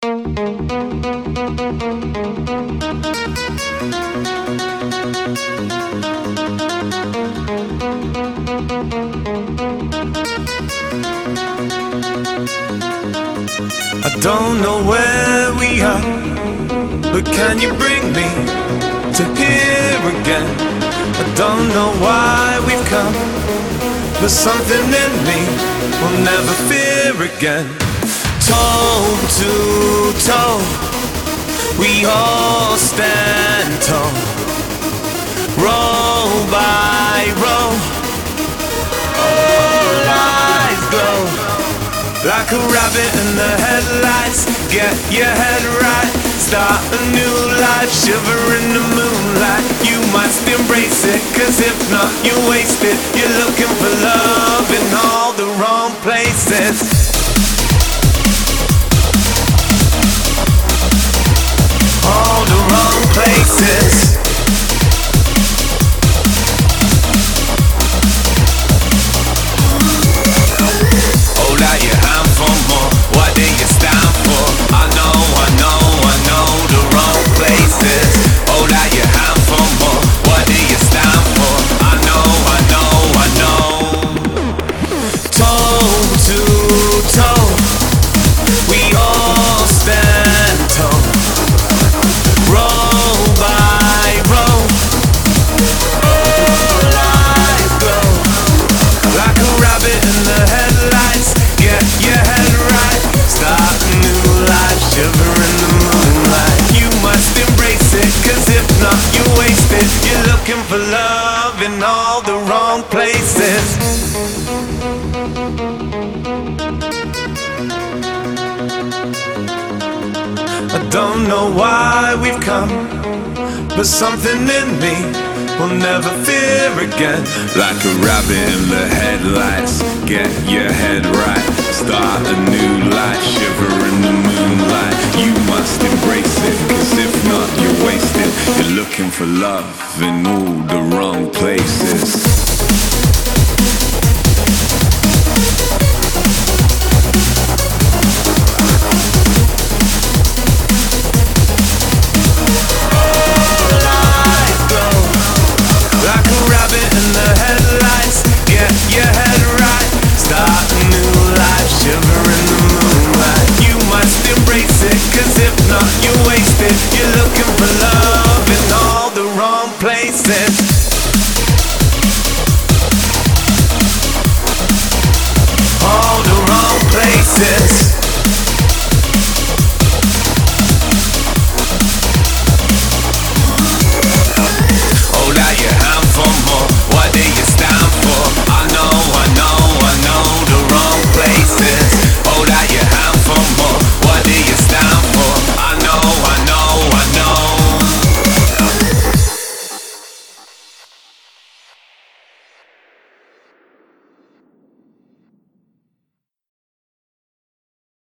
I don't know where we are, but can you bring me to here again? I don't know why we've come, but something in me will never fear again. Toe to toe, we all stand tall, row by row, all eyes glow. Like a rabbit in the headlights, get your head right, start a new life, shiver in the moonlight. You must embrace it, cause if not you waste it. You're looking for love in all the wrong places. All the wrong places. Hold out your hand for more. What do you stand for? I know the wrong places. Hold out your hand for more. What do you stand for? I know. Toe to toe, we all stand tall, row by row, all eyes glow. Like a rabbit in the headlights, get your head right, start a new life, shiver in the moonlight. You must embrace it, cause if not you waste it. You're looking for love in all the wrong places. I don't know why we've come, but something in me will never fear again. Like a rabbit in the headlights, get your head right, start a new life, shiver in the moonlight. You must embrace it, cause if not you waste it. You're looking for love in all the wrong places.